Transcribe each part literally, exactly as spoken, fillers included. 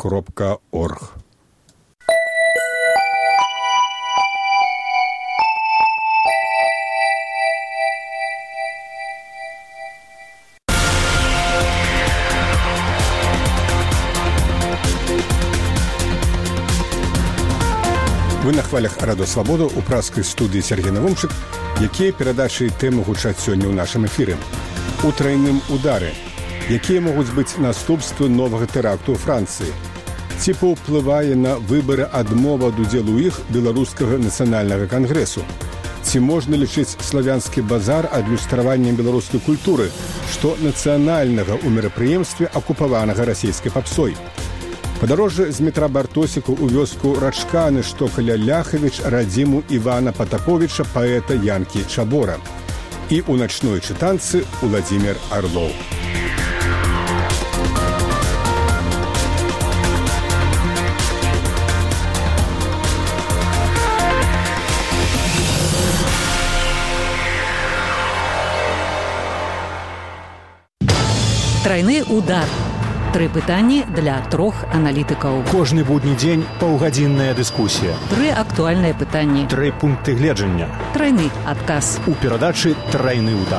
кропка орг. Вы на хвалях Радо Свабоду у праскай студыі Сергей Навумчык, якія перадачы тэмы гучаць сёння ў нашым эфіры. У трайным удары. Якія могуць быць наступствы новага тэракту ў Францыі? Ці паўплывае на выбары адмова ад удзелу ў іх беларускага нацыянальнага кангрэсу? Ці можна лічыць славянскі базар адлюстраваннем беларускай культуры, што нацыянальнага ў мерапрыемстве акупаванага расійскай папсой? Падарожжа з метра Бартосіку ў вёску Рачканы, што каля Ляхавіч, радзіму Івана Патаповіча, паэта Янкі Чабора. І ў начной чытанцы Уладзімір Арлоў. Трайны удар. Тры пытанні для трох аналітыкаў. Кожны будні дзень паўгадзінная дыскусія. Тры актуальныя пытанні. Тры пункты гледжання. Трайны адказ. У перадачы «Трайны удар».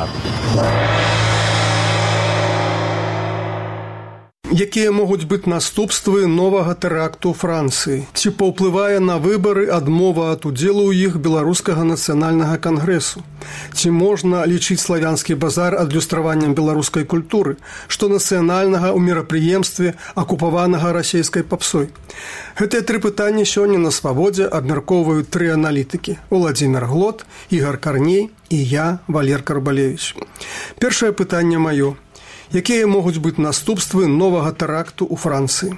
Якія могуць быць наступствы новага тэракту ў Францыі? Ці паўплывае на выбары адмова ад удзелу ў іх беларускага нацыянальнага кангрэсу? Ці можна лічыць славянскі базар адлюстраваннем беларускай культуры, што нацыянальнага ў мерапрыемстве акупаванага расійскай папсой? Гэтыя тры пытанні сёння на Свабодзе абмяркоўваюць тры аналітыкі: Уладзімір Глот, Ігар Карней і я, Валер Карбалевіч. Першае пытанне маё. Якія могуць быць наступствы новага тэракту ў Францыі?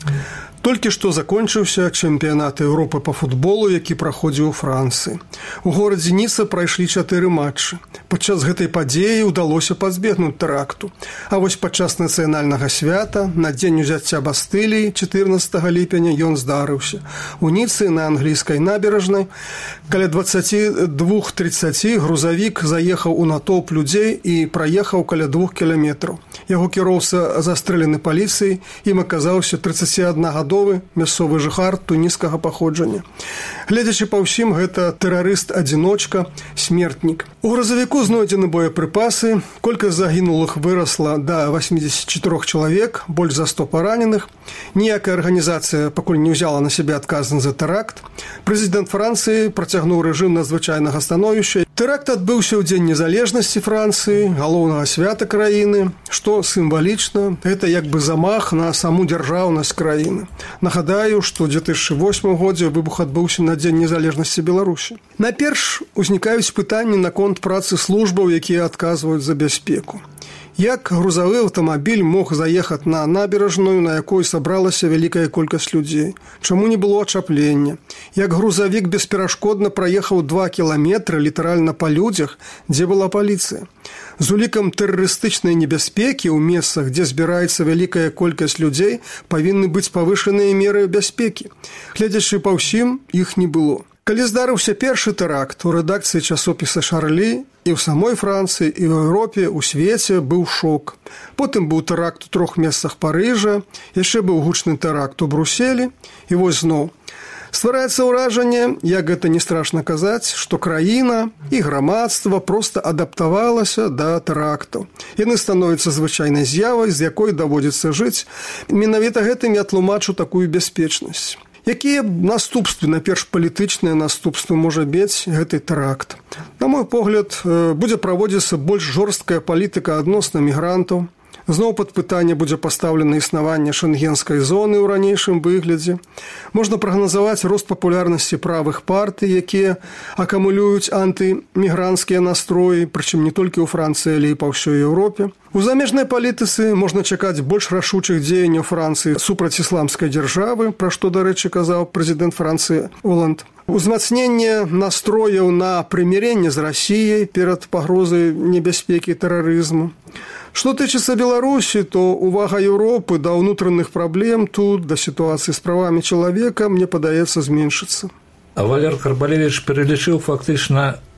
Толькі што закончыўся чэмпіянат Еўропы па футболу, які праходзіў у Францыі. У горадзе Ніца прайшлі чатыры матчы. Падчас гэтай падзеі ўдалося пазбегнуць тэракту. А вось падчас нацыянальнага свята, на дзень узяцця Бастыліі, чатырнаццатага ліпеня, ён здарыўся. У Ніцы на англійскай набярэжнай каля дваццаць два трыццаць грузавік заехаў у натоўп людзей і праехаў каля двух кіламетраў. Яго кіроўца застрэлены паліцыяй, ім аказаўся трыццаціднагадовы мясцовы жыхар туніскага паходжання. Гледзячы па ўсім, гэта тэрарыст-адзіночка, смертнік. У грузавіку знойдзены боепрыпасы, колькасць загінулых вырасла да восемьдесят четыре чалавек, больш за сто параненых. Ніякая арганізацыя пакуль не ўзяла на сябе адказнасць за тэракт. Прэзідэнт Францыі працягнуў рэжым надзвычайнага становішча. Тэракт адбыўся ў дзень незалежнасці Францыі, галоўнага свята краіны, што сімвалічна, гэта як бы замах на саму дзяржаўнасць краіны. Нагадаю, што ў две тысячы восьмым годзе выбух адбыўся на дзень незалежнасці Беларусі. Найперш узнікаюць пытанні наконт працы службаў, якія адказваюць за бяспеку. Як грузавы аўтамабіль мог заехаць на набярэжную, на якой сабралася вялікая колькасць людзей? Чаму не было ачаплення? Як грузавік бесперашкодна праехаў два кіламетры літаральна па людзях, дзе была паліцыя? З улікам тэрарыстычнай небяспекі ў месцах, дзе збіраецца вялікая колькасць людзей, павінны быць павышаныя меры бяспекі. Гледзячы па ўсім, іх не было. Калі здарыўся першы тэракт, у рэдакцыі часопіса «Шарлі» і ў самой Францыі, і ў Еўропе, у свеце быў шок. Потым быў тэракт у трох месцах Парыжа, яшчэ быў гучны тэракт у Бруселі, і вось зноў. Ствараецца ўражанне, як гэта не страшна казаць, што краіна і грамадства проста адаптавалася да тэрактаў. Яны становяцца звычайнай з'явай, з якой даводзіцца жыць. Менавіта гэтым я тлумачу такую бяспечнасць. Якія наступствы, найперш палітычныя наступствы можа мець гэты тэракт? На мой погляд, будзе праводзіцца больш жорсткая палітыка адносна мігрантаў. Зноў пад пытанне будзе пастаўлена існаванне шэнгенскай зоны ў ранейшым выглядзе. Можна прагназаваць рост папулярнасці правых партый, якія акумулююць антымігранцкія настроі, прычым не толькі ў Францыі, але і па ўсёй Еўропе. У замежнай палітыцы можна чакаць больш рашучых дзеянняў Францыі супраць ісламскай дзяржавы, пра што, дарэчы, казаў прэзідэнт Францыі Оланд. Узмацненне настрояў на прымірэнне з Расіяй перад пагрозай небяспекі тэрарызму. Што тычыцца Беларусі, то увага Еўропы да ўнутраных праблем тут, да сітуацыі з правамі чалавека, мне падаецца, зменшыцца. А Валер Карбалевіч пералічыў фактычна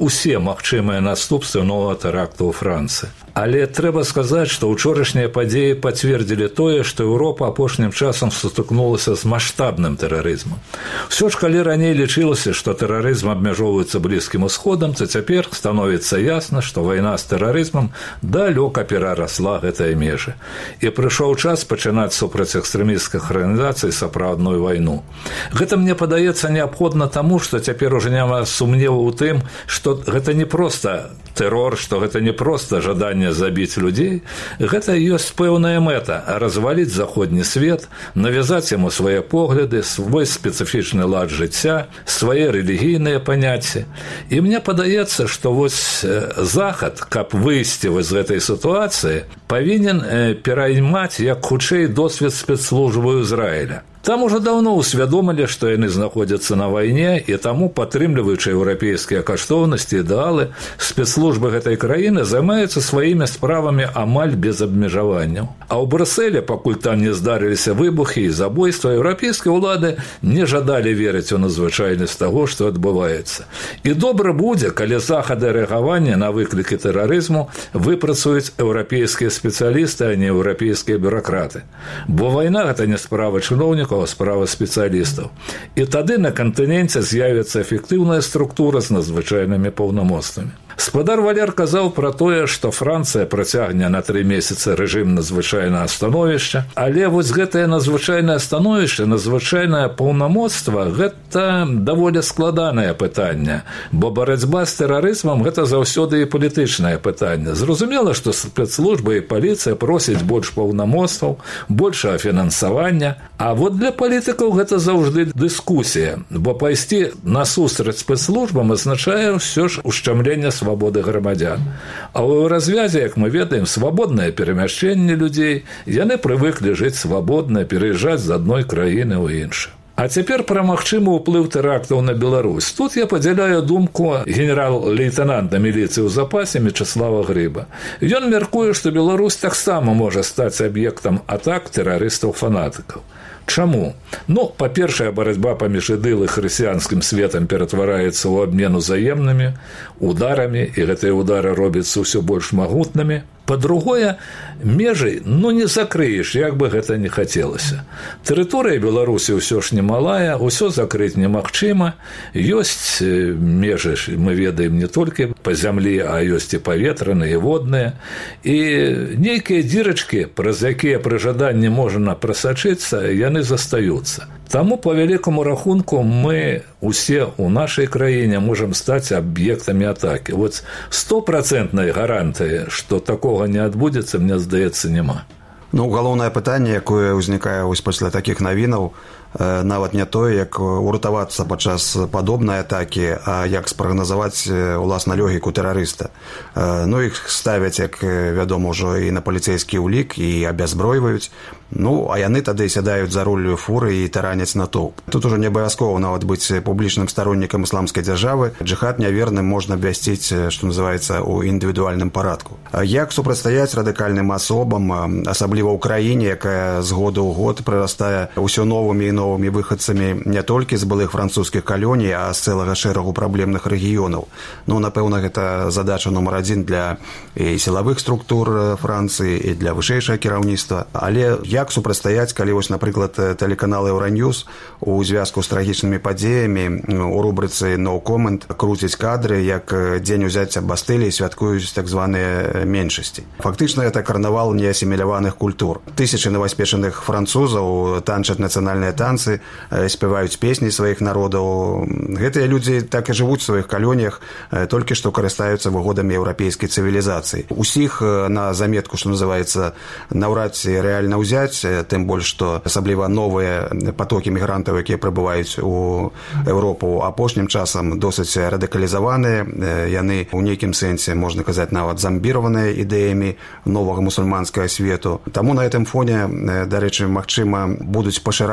усе магчымыя наступствы новага тэракту ў Францыі. Але трэба сказаць, што ўчорашнія падзеі пацвердзілі тое, што Еўропа апошнім часам сутыкнулася з маштабным тэрарызмам. Усё ж, калі раней лічылася, што тэрарызм абмяжоўваецца Блізкім Усходам, то цяпер становіцца ясна, што вайна з тэрарызмам далёка перарасла гэтыя межы. І прыйшоў час пачынаць супраць экстрэмісцкіх арганізацый сапраўдную вайну. Гэта мне падаецца неабходна таму, што цяпер ужо няма сумневу ў тым, што гэта не проста тэрор, што гэта не проста жаданне забіць людзей, гэта ёсць пэўная мэта – разваліць заходні свет, навязаць яму свае погляды, свой спецыфічны лад жыцця, свае рэлігійныя паняцці. І мне падаецца, што вось Захад, каб выйсці з гэтай сітуацыі, павінен пераймаць як хутчэй досвед спецслужбы Ізраіля. Там уже давно усвядомілі, што яны знаходзяцца на вайне, і таму, падтрымліваючы еўрапейскія каштоўнасці, ідэалы, спецслужбы гэтай краіны займаюцца сваімі справамі амаль без абмежаванняў. А ў Брюсселі, пакуль там не здарыліся выбухі і забойства, еўрапейскія ўлады не жадалі верыць у надзвычайнасць таго, што адбываецца. І добра будзе, калі захады рэагавання на выклікі тэрарызму выпрацуюць еўрапейскія спецыялісты, а не еўрапейскія бюракраты. Бо вайна – гэта не справа чыноўнікаў, справа спецыялістаў. І тады на кантыненце з'явіцца эфектыўная структура з надзвычайнымі паўнамоцтвамі. Спадар Валер казаў пра тое, што Францыя працягне на тры месяцы рэжым надзвычайнага становішча, але вось гэтае надзвычайнае становішча, надзвычайнае паўнамоцтва – гэта даволі складанае пытанне, бо барацьба з тэрарызмам – гэта заўсёды і палітычнае пытанне. Зразумела, што спецслужбы і паліцыя просяць больш паўнамоцтваў, большага фінансавання, а вот для палітыкаў гэта заўжды дыскусія, бо пайсці насустрач спецслужбам азначае ўсё ж ушчамленне свабоды грамадзян. А ў развязе, як мы ведаем, свабоднае перамяшчэнне людзей, яны прывыклі жыць свабодна, пераязджаць з адной краіны ў іншую. А цяпер пра магчымы ўплыў тэрактаў на Беларусь. Тут я падзяляю думку генерал-лейтенанта міліцыі ў запасе Мечыслава Грыба. Ён мяркуе, што Беларусь таксама можа стаць аб'ектам атак тэрарыстаў-фанатыкаў. Чаму? Ну, па-першае, барацьба паміж ідыл і хрысціянскім светам ператвараецца ў абмен узаемнымі ударамі, і гэтыя удары робяцца ўсё больш магутнымі. Па-другое, межы, ну, не закрыеш, як бы гэта не хацелася. Тэрыторыя Беларусі ўсё ж немалая, усё закрыць немагчыма. Ёсць межы, мы ведаем, не толькі па зямлі, а ёсць і паветраныя, і водныя. І нейкія дзірачкі, праз якія пры жаданні можна прасачыцца, яны застаюцца. Таму, по вялікаму рахунку, мы усе ў нашай краіне можам стаць аб'ектамі атакі. Вот стопроцентнай гарантыі, што такога не адбудзецца, мне здаецца, няма. Ну, галоўнае пытанне, якое ўзнікае вось пасля такіх навінаў, нават не тое, як уратавацца падчас падобнай атакі, а як спрагназаваць уласна логіку тэрарыста. Ну, іх ставяць, як вядома, ўжо і на паліцэйскі ўлік, і абязбройваюць. Ну, а яны тады сядаюць за рулю фуры і тараняць натоўп. Тут ужо не абавязкова нават быць публічным староннікам ісламскай дзяржавы. Джыхад няверным можна абвясціць, што называецца, у індывідуальным парадку. Як супрацьстаяць радыкальным асобам, асабліва ў краіне, якая з года ў год прырастае ўсё новымі і новымі выхадцамі не толькі з былых французскіх калоній, а з цэлага шэрагу праблемных рэгіёнаў. Ну, напэўна, гэта задача нумар адзін для і сілавых структур Францыі, і для вышэйшага кіраўніцтва. Але як супрацьстаяць, калі вось, напрыклад, тэлеканал Еўраньюз у звязку з трагічнымі падзеямі у рубрыцы «No Comment» круціць кадры, як дзень узяцця Бастыліі святкуюць так званыя меншасці. Фактычна, гэта карнавал неасіміляваных культур. Тысячы новаспечаных французаў танчаць нацыянальныя танцы, спяваюць песні сваіх народаў. Гэтыя людзі так і жывуць у сваіх калоніях, толькі што карыстаюцца выгодамі еўрапейскай цывілізацыі. Усіх на заметку, што называецца, наўрад ці рэальна ўзяць, тым больш, што асабліва новыя потокі мігрантаў, якія прыбываюць у Еўропу апошнім часам, досыць радыкалізаваныя. Яны ў нейкім сэнсе, можна казаць, нават замбіраваныя ідэямі новага мусульманскага свету. Таму на гэтым фоне, дарэчы, магчыма, будуць пашырацца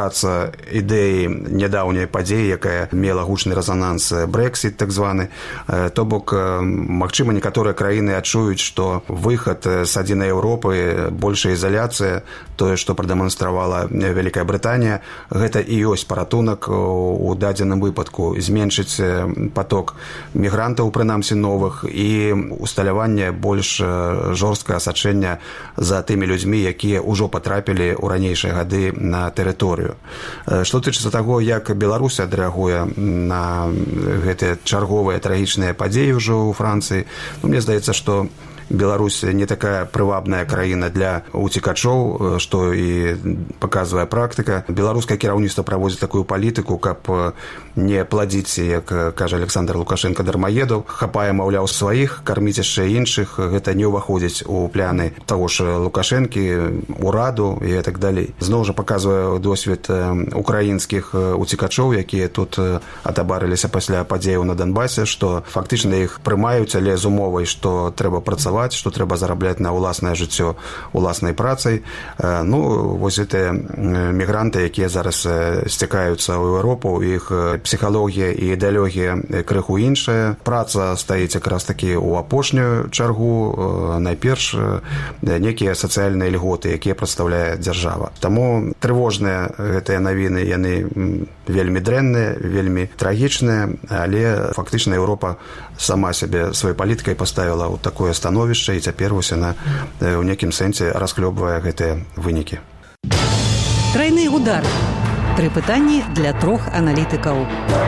ідэі нядаўняй падзеі, якая мела гучны рэзананс Брэксіт, так званы. То бок, магчыма, некаторыя краіны адчуюць, што выхад з адзінай Еўропы, большая ізаляцыя, тое, што прадэманстравала Вялікая Брытанія, гэта і ёсць паратунак у дадзеным выпадку зменшыць поток мігрантаў, прынамсі новых, і усталяванне больш жорсткае асачэння за тымі людзьмі, якія ўжо патрапілі ў ранейшыя гады на тэрыторыю. Што тычыцца таго, як Беларусь адрэагуе на гэтыя чарговыя трагічныя падзеі ўжо ў Францыі, ну, мне здаецца, што Беларусь не такая прывабная краіна для уцекачоў, што і паказвае практыка. Беларускае кіраўніцтва праводзіць такую палітыку, каб не пладзіць, як кажа Александр Лукашенко, дармаедаў, хапае, маўляў, сваіх, карміць яшчэ іншых. Гэта не ўваходзіць у пляны таго ж Лукашэнкі, ураду і так далей. Зноў жа паказвае досвед украінскіх уцекачоў, якія тут атабарыліся пасля падзеяў на Донбасе, што фактычна іх прымаюць, але з умовай, што трэба працаваць, што трэба зарабляць на ўласнае жыццё уласнай працай. Ну, вось гэтыя мігранты, якія зараз сцякаюцца ў Еўропу, іх псіхалогія і ідэалогія крыху іншая. Праца стаіць якраз такі ў апошнюю чаргу, найперш некія сацыяльныя льготы, якія прадстаўляе дзяржава. Таму трывожныя гэтыя навіны, яны вельмі дрэнныя, вельмі трагічныя, але фактычна Еўропа сама сябе сваёй палітыкай паставіла ў такое становішча, і цяпер вось яна ў некім сэнсе расхлёбвае гэтыя вынікі. Трайны удар. Тры пытанні для трох аналітыкаў.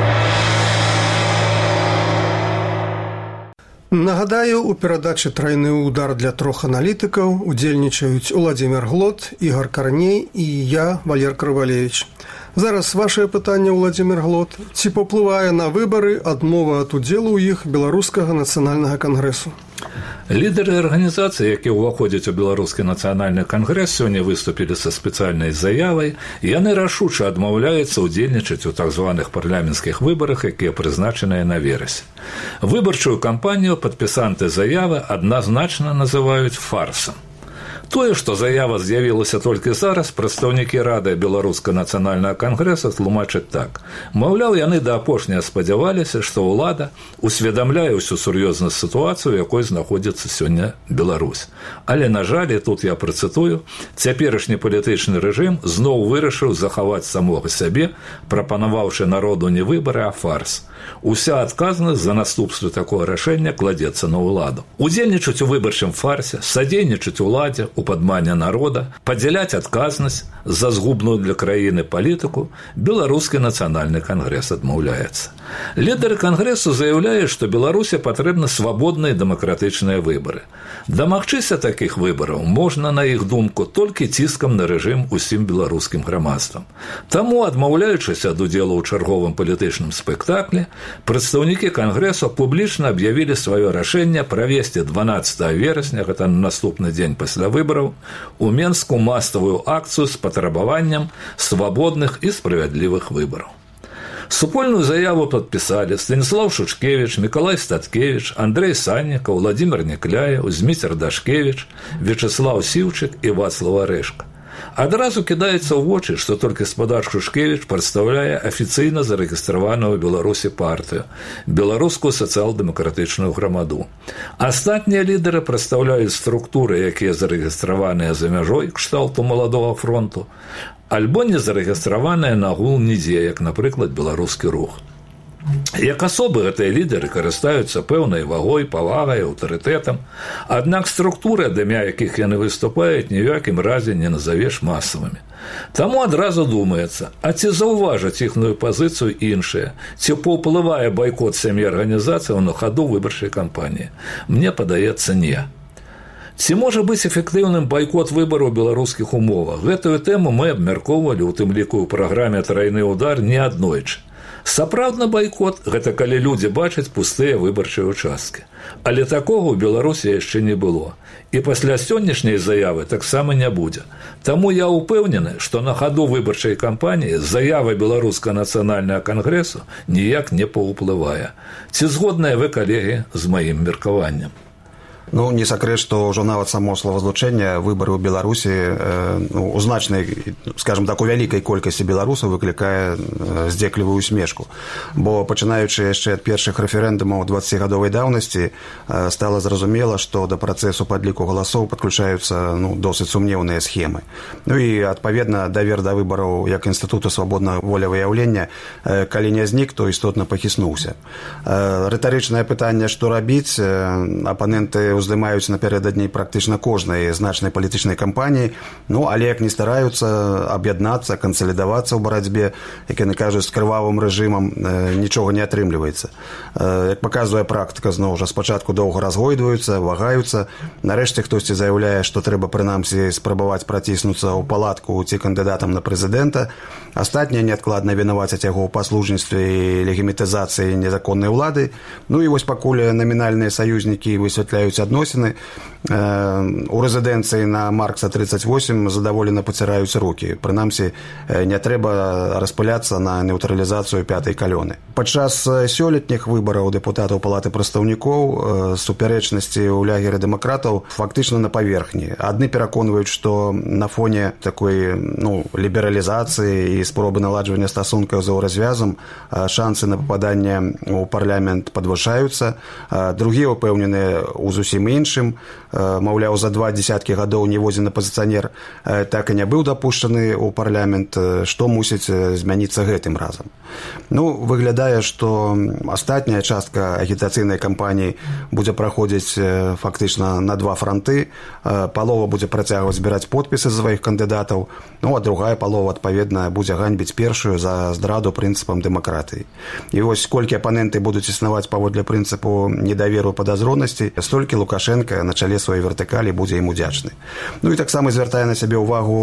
Нагадаю, у перадачы «Трайны удар» для трох аналітыкаў удзельнічаюць Уладзімір Глот, Ігор Карней і я, Валер Крывалевіч. Зараз вашае пытанне, Уладзімір Глот. Ці паўплывае на выбары адмова ад удзелу ў іх Беларускага нацыянальнага кангрэсу? Лідары арганізацыі, якія ўваходзяць у Беларускі нацыянальны кангрэс, сёння выступілі са спецыяльнай заявай. Яны рашуча адмаўляюцца ўдзельнічаць у так званых парламенцкіх выбарах, якія прызначаныя на верасень. Выбарчую кампанію падпісанты заявы адназначна называюць фарсам. Тое, што заява з'явілася толькі зараз, прадстаўнікі Рады Беларускага нацыянальнага кангрэса тлумачаць так. Маўляў, яны да апошняга спадзяваліся, што ўлада усведамляе ўсю сур'ёзнасць сітуацыю, у якой знаходзіцца сёння Беларусь. Але, на жаль, і тут я працытую, цяперашні палітычны рэжым зноў вырашыў захаваць самога сябе, прапанаваўшы народу не выбары, а фарс. Уся адказнасць за наступствы такога рашэння кладзецца на ўладу. Удзельнічаць у выбарчым фарсе, садзейнічаць уладзе, у падмане народа, падзяляць адказнасць за згубную для краіны палітыку Беларускі нацыянальны кангрэс адмаўляецца. Лідары кангрэсу заяўляюць, што Беларусі патрэбны свабодныя дэмакратычныя выбары. Дамагчыся такіх выбараў можна, на іх думку, толькі ціскам на рэжым усім беларускім грамадствам. Таму, адмаўляючыся ад удзелу ў чарговым палітычным спектаклі, прадстаўнікі кангрэсу публічна аб'явілі сваё рашэнне правесці дванаццатага верасня, гэта на наступны дзень пасля выбараў, у Менску масавую акцыю з патрабаваннем свабодных і справядлівых выбараў. Супольную заяву падпісалі Станіслав Шучкевіч, Мікалай Статкевіч, Андрэй Санніка, Уладзімір Некляев, Зміцер Дашкевіч, Вячеслав Сіўчык і Вацлав Арэшка. Адразу кідаецца ў вочы, што толькі спадар Шушкевіч прадстаўляе афіцыйна зарэгістраваную ў Беларусі партыю, беларускую сацыял-дэмакратычную грамаду. Астатнія лідары прадстаўляюць структуры, якія зарэгістраваныя за мяжой кшталту маладога фронту, альбо не зарэгістраваныя нагул нідзе, як, напрыклад, беларускі рух. Як асобы гэтыя лідары карыстаюцца пэўнай вагой, павагай, аўтарытэтам, аднак структуры, ад імя якіх яны выступаюць, ні ў якім разе не назавеш масавымі. Таму адразу думаецца, а ці заўважаць іхную пазіцыю іншыя, ці паўплывае байкот сям'і арганізацыяў на хаду выбарчай кампаніі? Мне падаецца, не. Ці можа быць эфектыўным байкот выбараў у беларускіх умовах? Гэтую тэму мы абмяркоўвалі, у тым ліку ў праграме «Трайны удар» не аднойчы. Сапраўдны байкот – гэта калі людзі бачаць пустыя выбарчыя ўчасткі. Але такога ў Беларусі яшчэ не было. І пасля сённяшняй заявы таксама не будзе. Таму я ўпэўнены, што на хаду выбарчай кампаніі заява Беларускага нацыянальнага кангрэсу ніяк не паўплывае. Ці згодныя вы, калегі, з маім меркаваннем? Ну, не сакрэт, што ўжо нават само словазлучэнне выбары ў Беларусі ну, у значнай, скажем так, у вялікай колькасці беларусаў выклікае здзеклівую усмешку. Бо пачынаючы яшчэ ад першых рэферэндумаў дваццацігадовай даўнасці стала зразумела, што да працэсу падліку галасоў падключаюцца ну, досыць сумнеўныя схемы. Ну і, адпаведна, давер да выбараў як інстытуту свабоднага волевыяўлення, калі не знік, то істотна пахіснуўся. Рытарычнае пытанне, што рабіць, апаненты уздымаюць напярэдадні практычна кожнай значнай палітычнай кампаніі, ну, але як не стараюцца аб'яднацца, кансалідавацца ў барацьбе, як яны кажуць, з крывавым рэжымам, нічога не атрымліваецца. Як паказвае практыка, зноў жа, спачатку доўга разгойдваюцца, вагаюцца, нарэшце хтосьці заяўляе, што трэба прынамсі спрабаваць праціснуцца ў палатку ці кандыдатам на прэзідэнта, астатнія неадкладна вінавацяць яго ў паслужніцтве і легімітызацыі незаконнай улады, ну і вось пакуль намінальныя саюзнікі высвятляюць адносіны, у рэзідэнцыі на Маркса тридцать восемь задаволена паціраюць рукі. Прынамсі, не трэба распыляцца на нейтралізацыю пятай калёны. Падчас сёлетніх выбараў дэпутатаў Палаты прадстаўнікоў супярэчнасці ў лягеры дэмакратаў фактычна на паверхні. Адны пераконваюць, што на фоне такой ну, лібералізацыі і спробы наладжвання стасункаў за развязам шансы на пападанне ў парламент падвышаюцца. Другія ўпэўненыя ў зусім іншым. Маўляў, за два дзесяткі гадоў ніводзін апазіцыянер так і не быў дапушчаны ў парламент, што мусіць змяніцца гэтым разам. Ну, выглядае, што астатняя частка агітацыйнай кампаніі будзе праходзіць фактычна на два франты. Палова будзе працягваць збіраць подпісы сваіх кандыдатаў, ну, а другая палова, адпаведна, будзе ганьбіць першую за здраду прынцыпам дэмакратыі. І вось колькі апаненты будуць існаваць паводле прынцыпу недаверу падазронасці, столькі Лукашенка на чале сваёй вертыкалі будзе ім удзячны. Ну і таксама звяртае на сябе ўвагу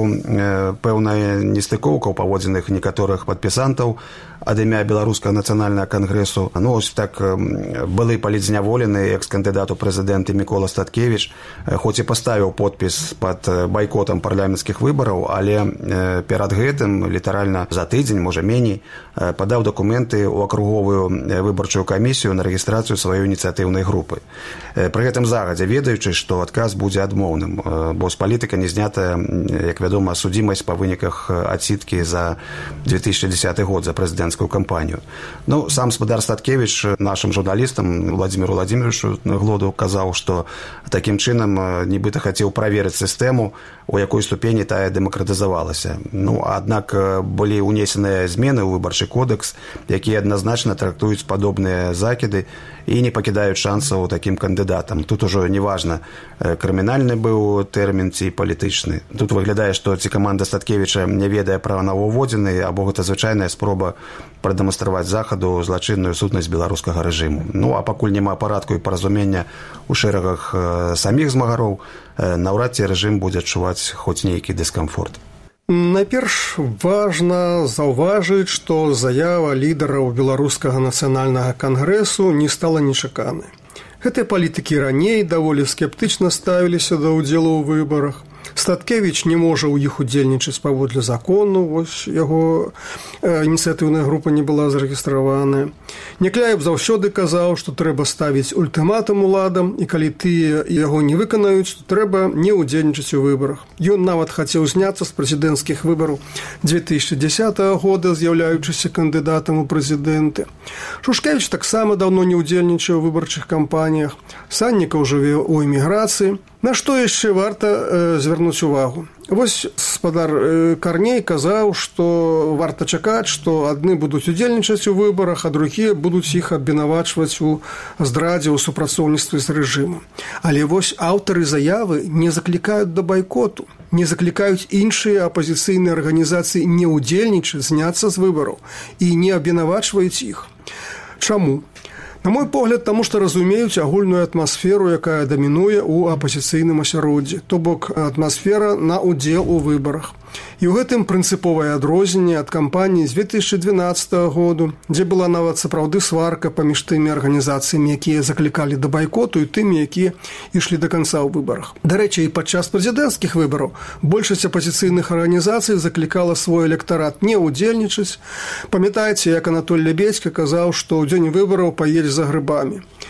пэўная нестыкоўка ў паводзінах некаторых падпісантаў ад імя Беларускага нацыянальнага кангрэсу. Ну, ось так былы палітзняволены экс-кандыдат у прэзідэнты Мікола Статкевіч, хоць і паставіў подпіс пад байкотам парламенцкіх выбараў, але перад гэтым, літаральна за тыдзень, можа меней, падаў дакументы ў акруговую выбарчую камісію на рэгістрацыю сваёй ініцыятыўнай групы. Пры гэтым загадзя ведаючы, што адказ будзе адмоўным, бо з палітыка не знятая, як вядома, судзімасць па выніках адсідкі за две тысячи десятый год за прэзідэнцкую кампанію. Ну, сам спадар Статкевіч нашым журналістам Владзіміру Владзіміровичу Глоду казаў, што такім чынам нібыта хацеў праверыць сістэму, у якой ступені тая дэмакратызавалася. Ну, аднак былі ўнесеныя змены ў выбарчы кодекс, якія адназначна трактуюць падобныя закіды і не пакідаюць шансаў такім кандыдатам. Тут ужо неважна, крымінальны быў тэрмін ці палітычны. Тут выглядае, што ці каманда Статкевіча не ведае пра новаўводзіны, або гэта звычайная спроба прадэманстраваць захаду злачынную сутнасць беларускага рэжыму. Ну, а пакуль няма парадку і паразумення ў шэрагах саміх змагароў, наўрад ці рэжым будзе адчуваць хоць нейкі дыскамфорт. Найперш важна заўважыць, што заява лідараў Беларускага нацыянальнага кангрэсу не стала нечаканай. Гэтыя палітыкі раней даволі скептычна ставіліся да ўдзелу ў выбарах. Статкевіч не можа ў іх удзельнічаць паводле закону, вось яго ініцыятыўная група не была зарэгістраваная. Някляев заўсёды казаў, што трэба ставіць ультыматум уладам, і калі тыя яго не выканаюць, то трэба не ўдзельнічаць у выбарах. Ён нават хацеў зняцца з прэзідэнцкіх выбараў две тысячи десятого года, з'яўляючыся кандыдатам у прэзідэнты. Шушкевіч таксама даўно не ўдзельнічаў у выбарчых кампаніях. Саннікаў жыве ў эміграцыі. На што яшчэ варта э, звярнуць увагу? Вось спадар э, Карней казаў, што варта чакаць, што адны будуць удзельнічаць у выбарах, а другія будуць іх абвінавачваць у здрадзе, у супрацоўніцтве з рэжымам. Але вось аўтары заявы не заклікаюць да байкоту, не заклікаюць іншыя апазіцыйныя арганізацыі не ўдзельнічаць, зняцца з выбараў і не абвінавачваюць іх. Чаму? На мой погляд, таму што разумеюць агульную атмасферу, якая дамінуе ў апазіцыйным асяроддзі, то бок атмасфера на ўдзел у выбарах. І ў гэтым прынцыповае адрозненне ад кампаніі з две тысячи двенадцатого году, дзе была нават сапраўды сварка паміж тымі арганізацыямі, якія заклікалі да байкоту, і тымі, якія ішлі да канца ў выбарах. Дарэчы, і падчас прэзідэнцкіх выбараў большасць апазіцыйных арганізацый заклікала свой электарат не ўдзельнічаць. Памятаеце, як Анатоль Лебедзька казаў, што ў дзень выбараў паедзь за грыбамі.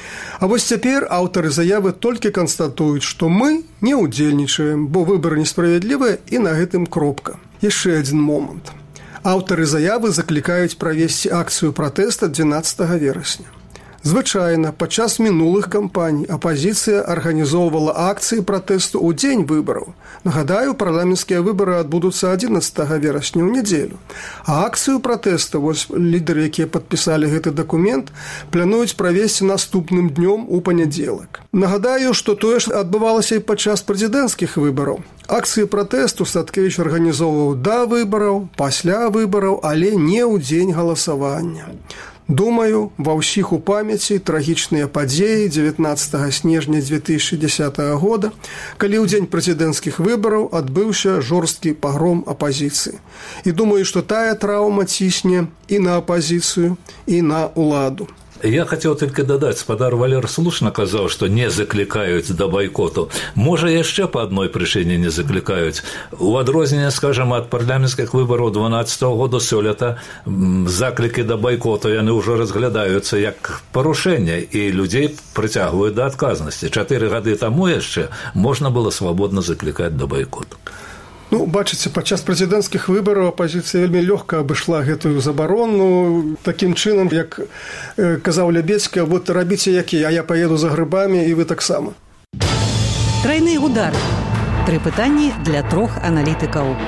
А вось цяпер аўтары заявы толькі канстатуюць, што мы не ўдзельнічаем, бо выбары несправядлівыя і на гэтым кропка. Яшчэ адзін момант. Аўтары заявы заклікаюць правесці акцыю пратэста дванаццатага верасня. Звычайна, падчас мінулых кампаній апазіцыя арганізоўвала акцыі пратэсту ў дзень выбараў. Нагадаю, парламенцкія выбары адбудуцца адзінаццатага верасня ў нядзелю. А акцыю пратэсту, вось лідары, якія падпісалі гэты дакумент, плануюць правесці наступным днём у панядзелак. Нагадаю, што тое ж адбывалася і падчас прэзідэнцкіх выбараў. Акцыі пратэсту Садкевіч арганізоўваў да выбараў, пасля выбараў, але не ў дзень галасавання. Думаю, ва ўсіх у памяці трагічныя падзеі дзевятнаццатага снежня дзве тысячы дзесятага года, калі ў дзень прэзідэнцкіх выбараў адбыўся жорсткі пагром апазіцыі. І думаю, што тая траўма цісне і на апазіцыю, і на ўладу. Я хотел только додать, спадар Валер слушно казаў, што не заклікаюць да байкоту. Можа, яшчэ па адной прычыне не заклікаюць. У адрозненне, скажем, ад парламенцкіх выбараў дванаццатага года сёлета заклікі да байкоту яны ўжо разглядаюцца як парушэнне, і людзей прыцягваюць да адказнасці. Чатыры гады таму яшчэ можна было свабодна заклікаць да байкоту. Ну, бачыце, падчас прэзідэнцкіх выбараў апазіцыя вельмі лёгка абышла гэтую забарону такім чынам, як казаў Лябедзька, вот рабіце які, а я паеду за грыбамі, і вы таксама. Трайны удар. Тры пытанні для трох аналітыкаў.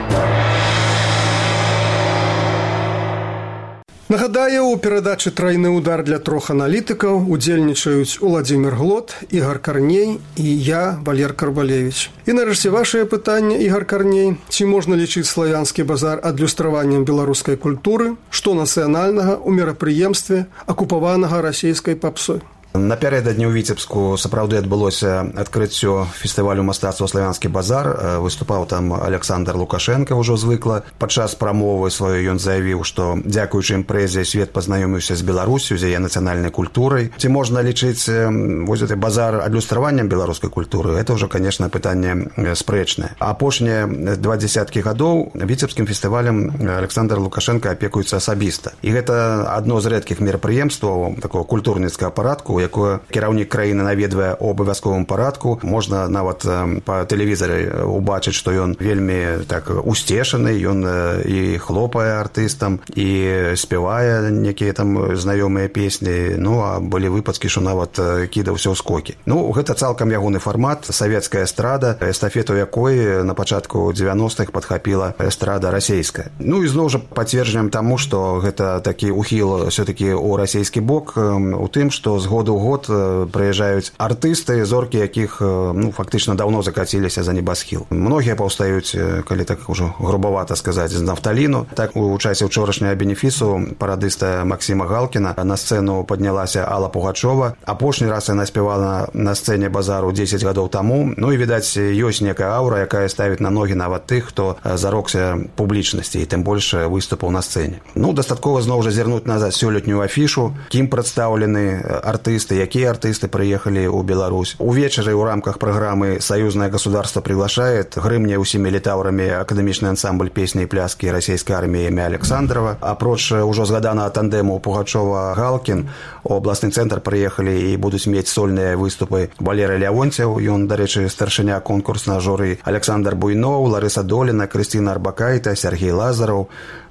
Нагадаю, у перадачы «Трайны удар» для трох аналітыкаў удзельнічаюць Уладзімір Глот, Ігар Карней і я, Валер Карбалевіч. І нарэшце вашае пытанне, Ігар Карней. Ці можна лічыць славянскі базар адлюстраваннем беларускай культуры? Што нацыянальнага ў мерапрыемстве акупаванага расійскай папсой? Напярэдадні ў Віцебску сапраўды адбылося адкрыццё фестывалю мастацтва «Славянскі базар». Выступаў там Александр Лукашенко, ўжо звыкла. Падчас прамовы сваёй ён заявіў, што дзякуючы імпрэзе свет пазнаёміўся з Беларусю, з яе нацыянальнай культурай. Ці можна лічыць вось гэты базар адлюстраваннем беларускай культуры? Гэта ўжо, канешне, пытанне спрэчнае. Апошнія два дзесяткі гадоў Віцебскім фестывалем Александр Лукашенко апекуецца асабіста. І гэта адно з рэдкіх мерапрыемстваў такого культурніцкага парадку, якое кіраўнік краіны наведвае ў абавязковым парадку. Можна нават па тэлевізары убачыць, што ён вельмі так усцешаны, ён і хлопае артыстам, і спявае некія там знаёмыя песні. Ну, а былі выпадкі, што нават кідаўся ў скокі. Ну, гэта цалкам ягоны фармат, савецкая эстрада, эстафету якой на пачатку дзевяностых падхапіла эстрада расейская. Ну, і зноў жа пацверджаннем таму, што гэта такі ухіл ўсё-такі ў расійскі бок, у тым, што згоду у год прыязджаюць артысты, зоркі якіх ну, фактычна даўно закаціліся за небасхіл. Многія паўстаюць, калі так ужо грубавата сказаць, з нафталіну. Так, у часе ўчорашняга бенефісу парадыста Максіма Галкіна на сцэну паднялася Алла Пугачова. Апошні раз яна спявала на сцэне базару дзесяць гадоў таму. Ну і, відаць, ёсць некая аўра, якая ставіць на ногі нават тых, хто зарокся публічнасці і тым больш выступаў на сцэне. Ну, дастаткова зноў жа зірнуць назад сёлетнюю афішу, кім прадстаўлены артысты, якія артысты прыехалі ў Беларусь. Увечары ў рамках праграмы «Союзное государство приглашает» грымне ўсімі літаўрамі акадэмічны ансамбль песні і пляскі расійскай арміі імя Александрова. Апроч ўжо згаданага тандэму Пугачова-Галкін, у абласны цэнтр прыехалі і будуць мець сольныя выступы Валерый Лявонцев, ён, дарэчы, старшыня конкурснага журы, Александр Буйноў, Ларыса Доліна, Крысціна Арбакайта, Сергей Лазараў,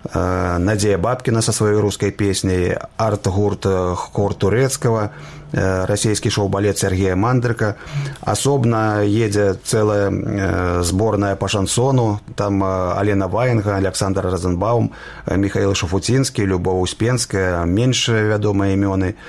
Надзея Бабкіна са сваёй рускай песняй, арт-гурт хор турэцкага, расійскі шоу-балет Сергея Мандрыка. Асобна едзе цэлая зборная па шансону, там Алена Ваенга, Александр Розенбаум, Михаил Шафуцінскі, Любов Успенская, менш вядомыя імёны.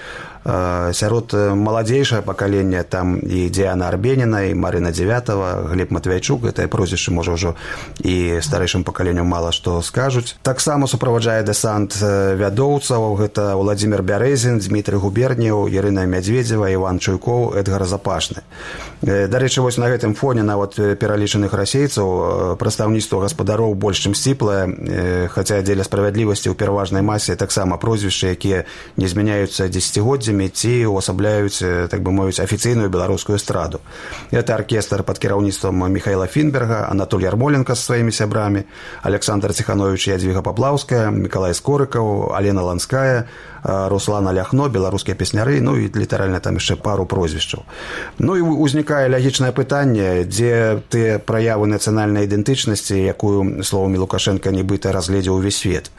Сярод маладзейшае пакаленне там і Дзіяна Арбеніна, і Марына Дзевятава, Глеб Матвейчук, гэтае прозвішча можа ўжо і старэйшым пакаленню мала што скажуць. Таксама суправаджае дэсант вядоўцаў, гэта Владзімир Бярэзін, Дмітрый Губерніў, Ірына Мядзведзева, Іван Чуйкоў, Эдгар Запашны. Дарэчы, вось на гэтым фоне нават пералічаных расейцаў прадстаўніцтва гаспадароў больш чым сціплае, хаця дзеля справядлівасці ў пераважнай масе таксама прозвішчы, якія не змяняюцца дзесяцігоддзямі ці ўвасабляюць, так бы мовіць, афіцыйную беларускую эстраду. Это аркестр пад кіраўніцтвам Михайла Фінберга, Анатолій Ярмоленко са сваімі сябрамі, Александр Ціханович, Ядвіга Паплаўская, Мікалай Скорыкаў, Алена Ланская, Руслана Ляхно, беларускія песняры. Ну і для літаральна там яшчэ пару прозвішчаў. Ну і ўзнікае лягічнае пытанне, дзе тыя праявы нацыянальнай ідэнтычнасці, якую словамі Лукашенка нібыта разгледзеў увесь свет.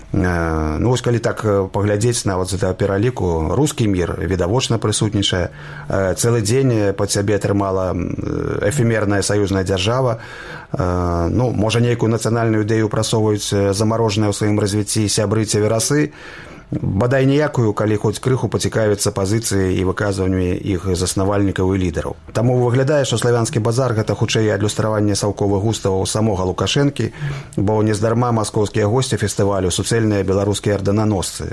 Ну вось калі так паглядзець нават з гэтага пераліку, рускі мір відавочна прысутнічае, цэлы дзень пад сябе атрымала эфемерная саюзная дзяржава. Ну, можа, нейкую нацыянальную ідэю прасоўваюць замарожаныя ў сваім развіцці сябры ці верасы, бадай ніякую, калі хоць крыху пацікавіцца пазіцыі і выказваннямі іх заснавальнікаў і лідараў. Таму выглядае, што славянскі базар гэта хутчэй адлюстраванне саўковых густаваў самога Лукашэнкі, бо нездарма маскоўскія госці фестывалю суцэльныя беларускія ардэнаносцы.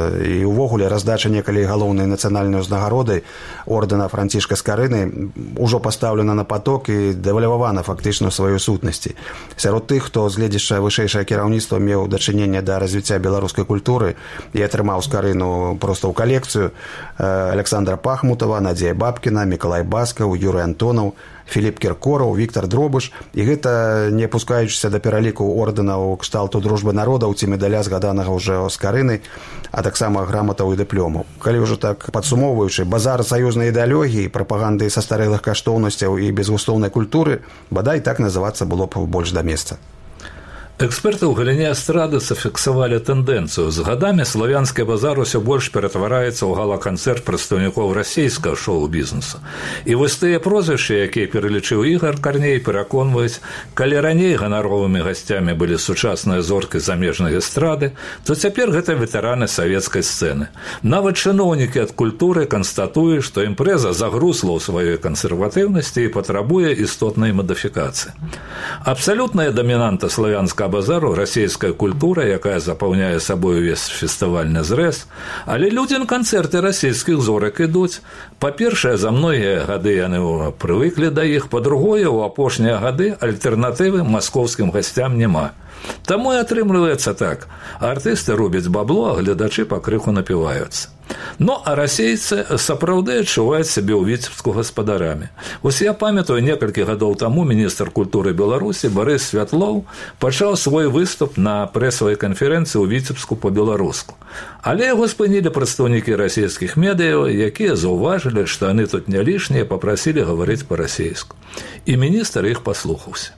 І ўвогуле раздача некалі галоўнай нацыянальнай узнагароды ордэна Францішка Скарыны ўжо пастаўлена на паток і дэвальвавана фактычна ў сваёй сутнасці. Сярод тых, хто з гледзяча вышэйшае кіраўніцтва меў дачыненне да развіцця беларускай культуры і атрымаў Скарыну проста ў калекцыю, Александра Пахмутова, Надзея Бабкіна, Мікалай Баскаў, Юрый Антонаў, Філіп Кіркораў, Віктар Дробыш, і гэта не апускаючыся да пераліку ордэнаў кшталту дружбы народаў ці медаля згаданага ўжо Скарыны, а таксама граматаў і дыплёмаў. Калі ўжо так падсумоўваючы, базар саюзнай ідэалогіі, прапаганды састарэлых каштоўнасцяў і безгустоўнай культуры, бадай так называцца было б больш да месца. Эксперты ў галіне эстрады зафіксавалі тэндэнцыю. З гадамі славянскі базар усё больш ператвараецца ў гала-канцэрт прадстаўнікоў расійскага шоу-бізнесу. І вось тыя прозвішчы, якія пералічыў Ігар Карней, пераконваюць, калі раней ганаровымі гасцямі былі сучасныя зоркі замежнай эстрады, то цяпер гэта ветэраны савецкай сцэны. Нават чыноўнікі ад культуры канстатуюць, што імпрэза загрузла ў сваёй кансерватыўнасці і патрабуе істотнай мадыфікацыі. Абсалютная дамінанта славянскага базару расійская культура, якая запаўняе сабой увесь фестывальны зрэз, але людзі на канцэрты расійскіх зорак ідуць. Па-першае, за многія гады яны прывыклі да іх, па-другое, у апошнія гады альтэрнатывы маскоўскім гасцям няма. Таму і атрымліваецца так. Артысты робяць бабло, а гледачы пакрыху напіваюцца. Ну, а расейцы сапраўды адчуваюць сябе ў Віцебску гаспадарамі. Вось я памятаю, некалькі гадоў таму міністр культуры Беларусі Барыс Святлоў пачаў свой выступ на прэсавай канферэнцыі ў Віцебску па-беларуску. Але яго спынілі прадстаўнікі расійскіх медыяў, якія заўважылі, што яны тут не лішнія, папрасілі гаварыць па-расейску. І міністр іх паслухаўся.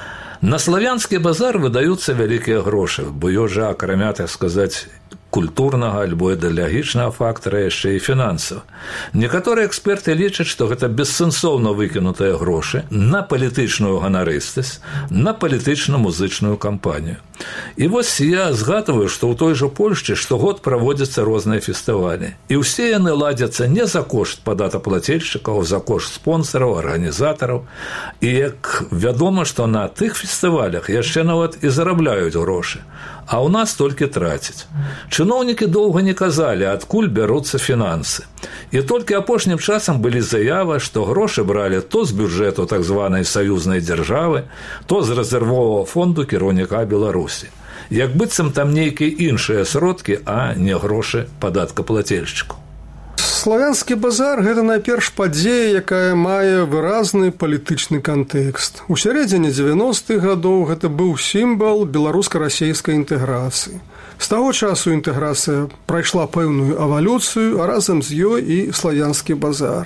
На славянскі базар выдаюцца вялікія грошы, бо ёжа, акрамя, так сказаць, культурнага альбо ідэалагічнага фактара, яшчэ і фінансавага. Некаторыя эксперты лічаць, што гэта бессэнсоўна выкінутыя грошы на палітычную ганарыстасць, на палітычна-музычную кампанію. І вось я згадваю, што ў той жа Польшчы штогод праводзяцца розныя фестывалі. І ўсе яны ладзяцца не за кошт падатаплацельшчыкаў, за кошт спонсараў, арганізатараў. І як вядома, што на тых фестывалях яшчэ нават і зарабляюць грошы, а ў нас толькі трацяць. Чыноўнікі доўга не казалі, адкуль бяруцца фінансы. І толькі апошнім часам былі заявы, што грошы бралі то з бюджэту так званай саюзнай дзяржавы, то з рэзервовага фонду кіраўніка Беларусі. Як быццам там нейкія іншыя сродкі, а не грошы падаткаплацельшчыкаў. Славянскі базар – гэта найперш падзея, якая мае выразны палітычны кантэкст. У сярэдзіне дзевяностых гадоў гэта быў сімвал беларуска-расейскай інтэграцыі. З таго часу інтэграцыя прайшла пэўную эвалюцыю, а разам з ёй і славянскі базар.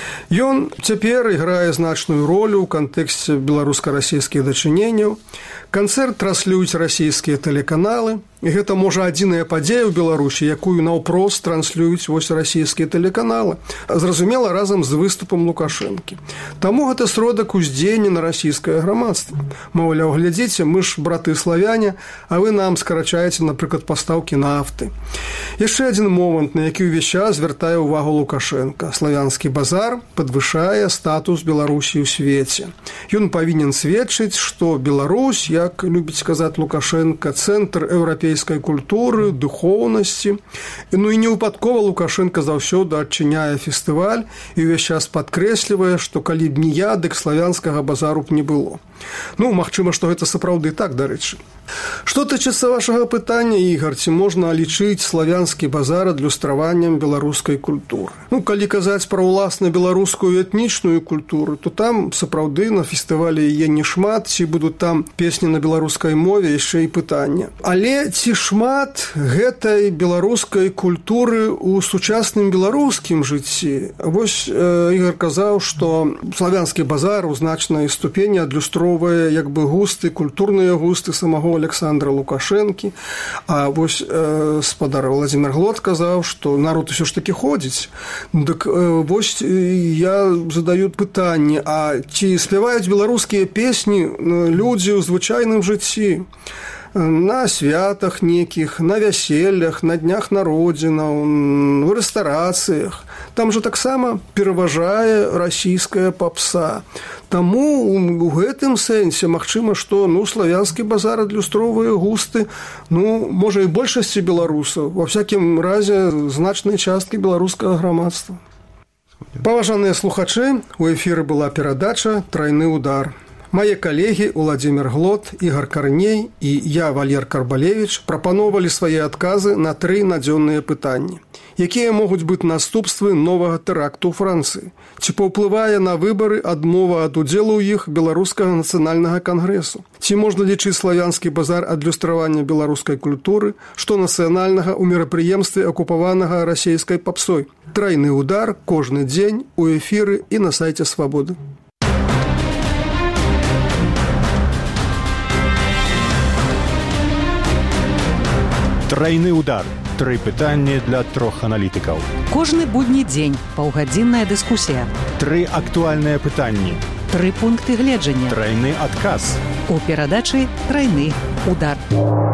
Ён цяпер іграе значную ролю ў кантэксце беларуска-расійскіх дачыненняў. Канцэрт транслююць расійскія тэлеканалы, і гэта, можа, адзіная падзея ў Беларусі, якую наўпрост транслююць вось расійскія тэлеканалы, зразумела, разам з выступам Лукашэнкі. Таму гэта сродак уздзеяння на расійскае грамадства. Маўляў, глядзіце, мы ж браты-славяне, а вы нам скарачаеце, напрыклад, пастаўкі нафты. Яшчэ адзін момант, на які ўвесь час звяртае ўвагу Лукашэнка. Славянскі базар падвышае статус Беларусі ў свеце. Ён павінен сведчыць, што Беларусь, як любіць сказаць Лукашэнка, цэнтр еўрапейскай культуры, духоўнасці. Ну і невыпадкова Лукашэнка заўсёды адчыняе фестываль і ўвесь час падкрэслівае, што калі б не я, дык славянскага базару б не было. Ну, магчыма, што гэта сапраўды так, дарэчы. Што тычыцца вашага пытання, Ігар, ці можна лічыць славянскі базар адлюстраваннем беларускай культуры? Ну, калі казаць пра ўласна беларускую этнічную культуру, то там сапраўды на фестывалі яе не шмат, ці будуць там песні на беларускай мове, яшчэ і пытання. Але ці шмат гэтай беларускай культуры ў сучасным беларускім жыцці? Вось э, Ігар казаў, што славянскі базар у значнай ступені адлюстроўвае як бы густы, культурныя густы самого Александра Лукашэнкі. А вось э, спадар Владзімір Глот казаў, што народ усё ж такі ходзіць. Дык э, вось я задаю пытанне, а ці спяваюць беларускія песні людзі ў звычайным жыцці? На святах некіх, на вяселлях, на днях народзінаў, в рэстарацыях. Там жа таксама пераважае расійская папса. Таму у гэтым сэнсе магчыма, што ну, славянскі базар адлюстроўвае густы, ну, можа, і большасці беларусаў, ва всякім разе значнай часткі беларускага грамадства. Паважаныя слухачы, у эфіры была перадача «Трайны удар». Мае калегі Владзімір Глот, Ігар Карней і я, Валер Карбалевіч, прапаноўвалі свае адказы на тры надзённыя пытанні. Якія могуць быць наступствы новага тэракту ў Францыі? Ці паўплывае на выбары адмова ад удзелу ў іх беларускага нацыянальнага кангрэсу? Ці можна лічыць славянскі базар адлюстравання беларускай культуры, што нацыянальнага ў мерапрыемстве акупаванага расійскай папсой? Трайны удар кожны дзень у эфіры і на сайце Свабоды. Трайны удар. Тры пытанні для трох аналітыкаў. Кожны будні дзень паўгадзінная дыскусія. Тры актуальныя пытанні. Тры пункты гледжання. Трайны адказ. У перадачы «Трайны удар».